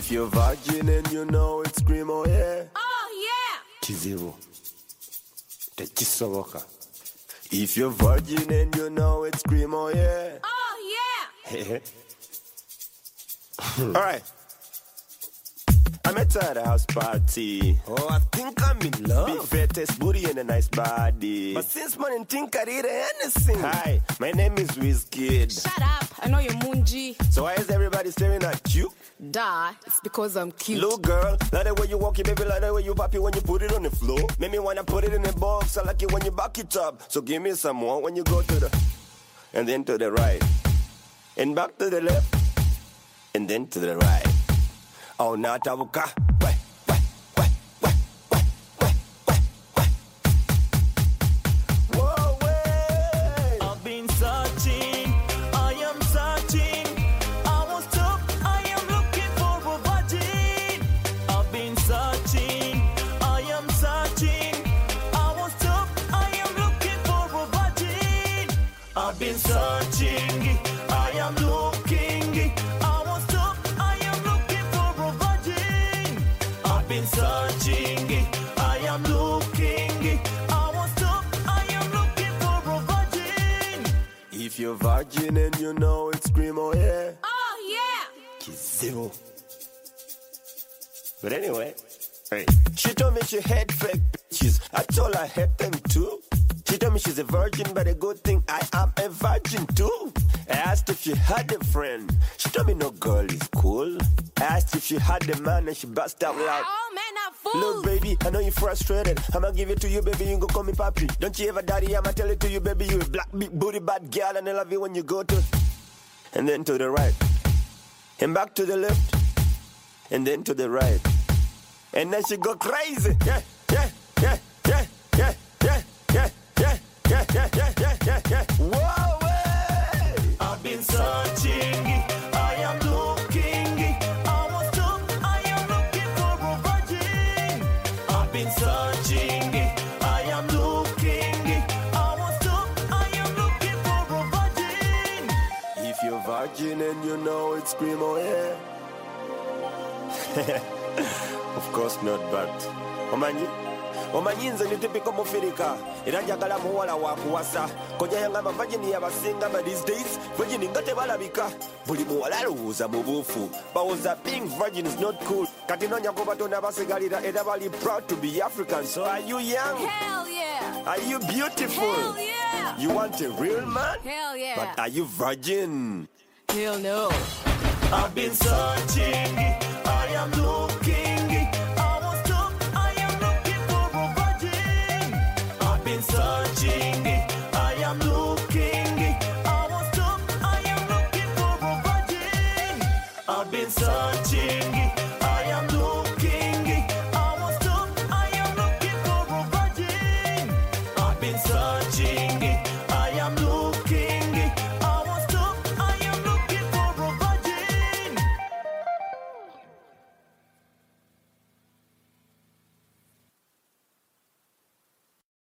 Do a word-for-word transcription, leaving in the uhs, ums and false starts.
If you're virgin and you know it, scream oh yeah. Oh yeah. Kizibu. Techisoboka. If you're virgin and you know it, scream oh yeah. Oh yeah. Alright. I'm at a house party. Oh, I think I'm in love. Big fattest booty and a nice body. But since morning, think I did anything. Hi, my name is Wizkid. Shut up. I know you're Munji. So why is everybody staring at you? Duh, it's because I'm cute. Look, girl, like the way you walk it, baby, like the way you pop it when you put it on the floor. Make me wanna put it in the box. I like it when you back it up. So give me some more when you go to the... And then to the right. And back to the left. And then to the right. Oh, now tabuka. Wait, wait, wait, wait, wait, wait, wait, wait. Whoa, wait. I've been searching, I am searching. I won't stop, I am looking for a virgin. I've been searching, I am searching. I won't stop, I am looking for a virgin. I've been searching, I am looking. I won't stop, I am looking for a virgin. I've been searching, I am looking. I won't stop, I am looking for a virgin. If you're virgin and you know it, scream oh yeah. Oh yeah. Kizibu. But anyway, hey. She told me she had fake bitches. I told her I hate them too. She told me she's a virgin, but a good thing I am a virgin too. I asked if she had a friend. She told me no girl is cool. I asked if she had a man and she burst out loud. Oh man, I'm fool. Look, baby, I know you're frustrated. I'ma give it to you, baby. You gon' call me papi. Don't you ever daddy? I'ma tell it to you, baby. You a black big booty bad girl, and I love you when you go to. And then to the right, and back to the left, and then to the right, and then she go crazy. Yeah, yeah, yeah, yeah, yeah, yeah, yeah, yeah, yeah, yeah, yeah, yeah, yeah, yeah. Whoa, way. I've been searching, I am looking. I won't stop, I am looking for a virgin. I've been searching, I am looking. I won't stop, I am looking for a virgin. If you're virgin and you know it, scream oh yeah. Of course not, but omanyi omanyi nze ndi typical mufirika era njagala muwala wakuwasa koja yangamba virgin yabasinga, but these days virgin nga tebalabika. Buli muwala alowooza mu buufu bawooza being virgin is not cool. Kati noonya ku batonda basigalira era bali proud to be African. So are you young? Hell yeah. Are you beautiful? Hell yeah. You want a real man? Hell yeah. But are you virgin? Hell no. I've been searching, I am looking.